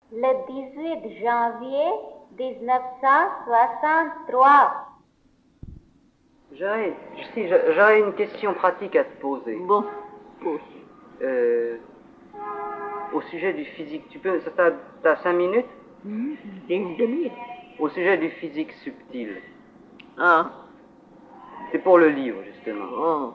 le 18 janvier 1963. J'aurais une question pratique à te poser. Bon, pose. Au sujet du physique, t'as 5 minutes? C'est une demi-heure. Au sujet du physique subtil. Ah, C'est pour le livre, justement. oh.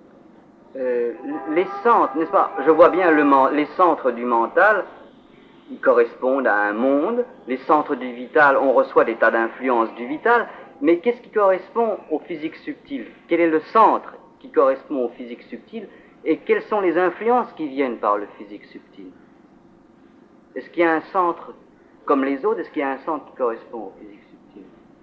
Les centres, n'est-ce pas? Je vois bien les centres du mental, ils correspondent à un monde. Les centres du vital, on reçoit des tas d'influences du vital. Mais qu'est-ce qui correspond au physique subtil? Quel est le centre qui correspond au physique subtil? Et quelles sont les influences qui viennent par le physique subtil? Est-ce qu'il y a un centre comme les autres? Est-ce qu'il y a un centre qui correspond au physique subtil?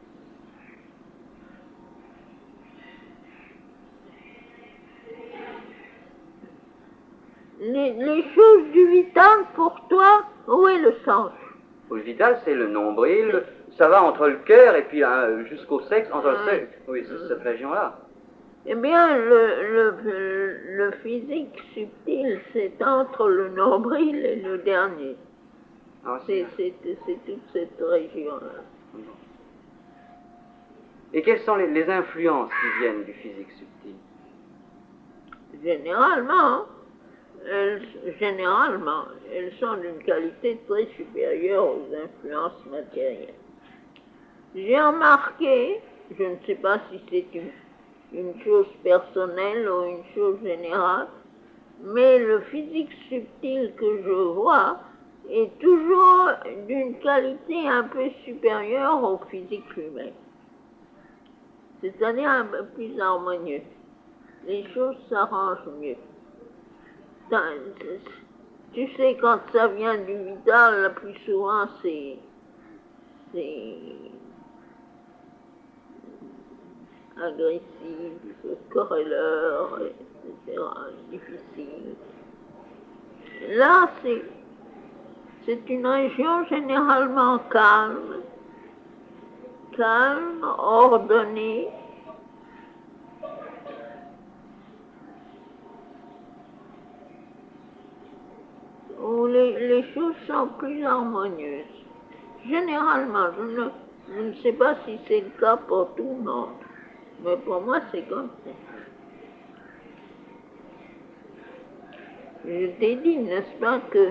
Les choses du vital, pour toi, où est le sens? Le vital, c'est le nombril, ça va entre le cœur et puis jusqu'au sexe, entre le sexe, oui, c'est cette région-là. Eh bien, le physique subtil, c'est entre le nombril et le dernier. Ah, C'est toute cette région-là. Et quelles sont les influences qui viennent du physique subtil? Généralement, elles sont d'une qualité très supérieure aux influences matérielles. J'ai remarqué, je ne sais pas si c'est une chose personnelle ou une chose générale, mais le physique subtil que je vois est toujours d'une qualité un peu supérieure au physique humain. C'est-à-dire un peu plus harmonieux. Les choses s'arrangent mieux. Tu sais, quand ça vient du vital, le plus souvent, c'est agressif, querelleur, etc., difficile. Là, c'est une région généralement calme, ordonnée, où les choses sont plus harmonieuses. Généralement, je ne sais pas si c'est le cas pour tout le monde, mais pour moi, c'est comme ça. Je t'ai dit, n'est-ce pas, que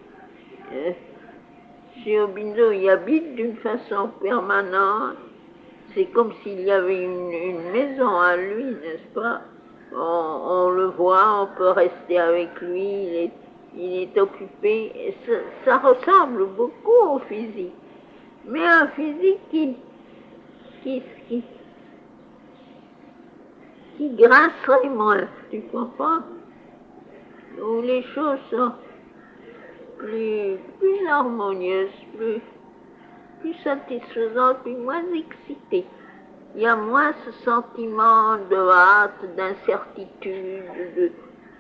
si Aubindo y habite d'une façon permanente, c'est comme s'il y avait une maison à lui, n'est-ce pas? On le voit, on peut rester avec lui, il est occupé. Et ça ressemble beaucoup au physique. Mais un physique qui grincerait moins, tu comprends? Où les choses sont plus harmonieuses, plus satisfaisantes, puis moins excitées. Il y a moins ce sentiment de hâte, d'incertitude,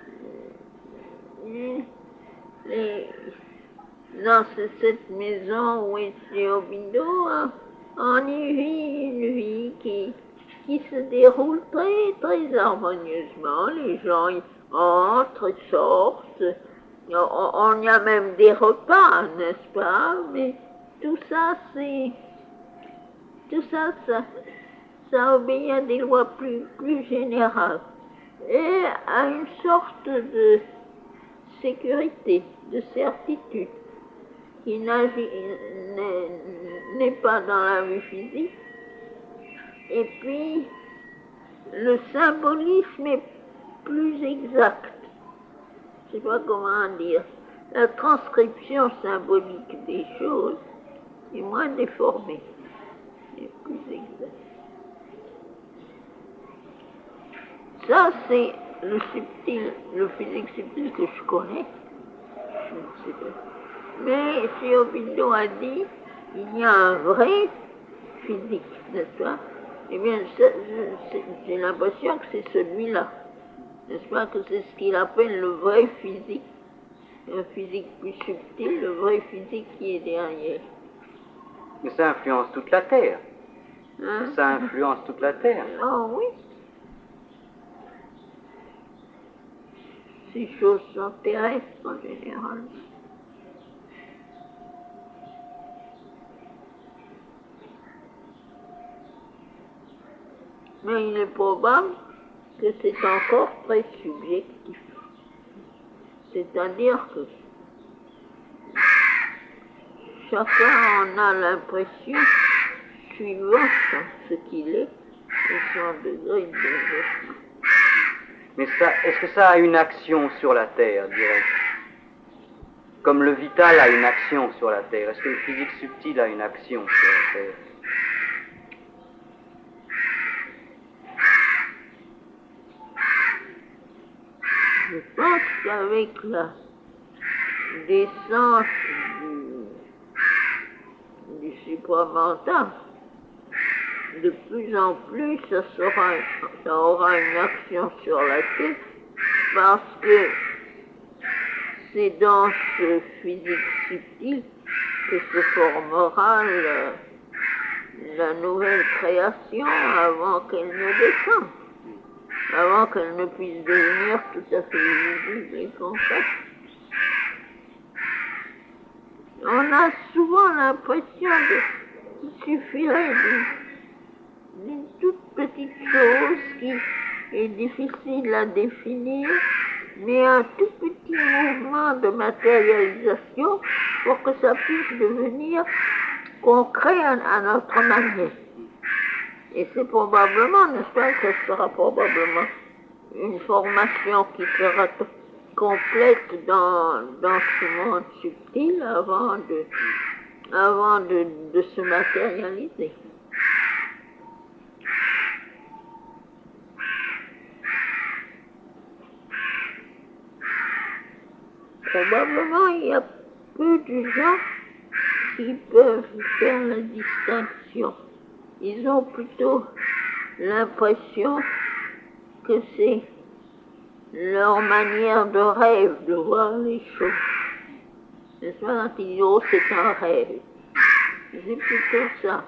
dans cette maison où est Aubindo, on y vit une vie qui se déroule très, très harmonieusement. Les gens entrent, sortent. On y a même des repas, n'est-ce pas? Mais tout ça, ça obéit à des lois plus générales et à une sorte de sécurité, de certitude qui n'est pas dans la vie physique. Et puis, le symbolisme est plus exact. Je ne sais pas comment dire. La transcription symbolique des choses est moins déformée, est plus exacte. Ça, c'est le subtil, le physique subtil que je connais. Je ne sais pas. Mais si Aubindo a dit, il y a un vrai physique, n'est-ce pas? Eh bien, j'ai l'impression que c'est celui-là. N'est-ce pas que c'est ce qu'il appelle le vrai physique? Un physique plus subtil, le vrai physique qui est derrière. Mais ça influence toute la Terre. Hein? Ça influence toute la Terre. Oh oui. Ces choses sont terrestres en général. Mais il est probable que c'est encore très subjectif. C'est-à-dire que chacun en a l'impression suivant ce qu'il est et son degré de développement. Mais ça, est-ce que ça a une action sur la Terre, direct? Comme le vital a une action sur la Terre, est-ce que le physique subtil a une action sur la Terre? Je pense qu'avec la descente du supramental, de plus en plus, ça aura une action sur la Terre, parce que c'est dans ce physique subtil que se formera la nouvelle création avant qu'elle ne descende, avant qu'elle ne puisse devenir tout à fait visible et concrète. On a souvent l'impression qu'il suffirait d'une toute petite chose qui est difficile à définir, mais un tout petit mouvement de matérialisation pour que ça puisse devenir concret à notre manière. Et c'est probablement, n'est-ce pas, que ce sera probablement une formation qui sera complète dans ce monde subtil avant de se matérialiser. Probablement, il y a peu de gens qui peuvent faire la distinction. Ils ont plutôt l'impression que c'est leur manière de rêve de voir les choses. N'est-ce pas, quand ils disent, oh, c'est un rêve. C'est plutôt ça.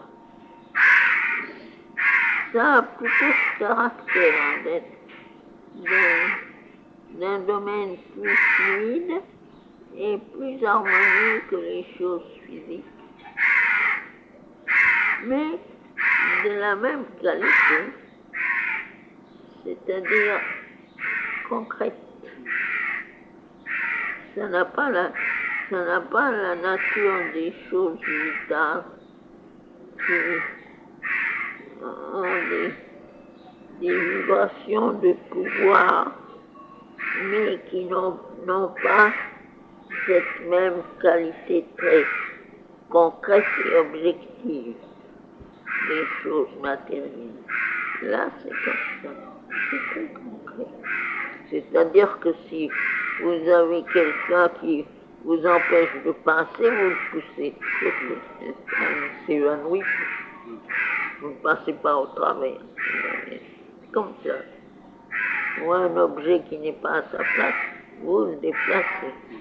Ça a plutôt ce caractère d'être d'un domaine plus fluide et plus harmonieux que les choses physiques. Mais de la même qualité, c'est-à-dire concrète. Ça n'a pas la nature des choses vitales qui ont des vibrations de pouvoir, mais qui n'ont pas cette même qualité très concrète et objective des choses matérielles. Là, c'est comme ça. C'est très concret. C'est-à-dire que si vous avez quelqu'un qui vous empêche de penser, vous le poussez. Il s'évanouit. Vous ne passez pas au travers. C'est comme ça. Ou un objet qui n'est pas à sa place, vous le déplacez.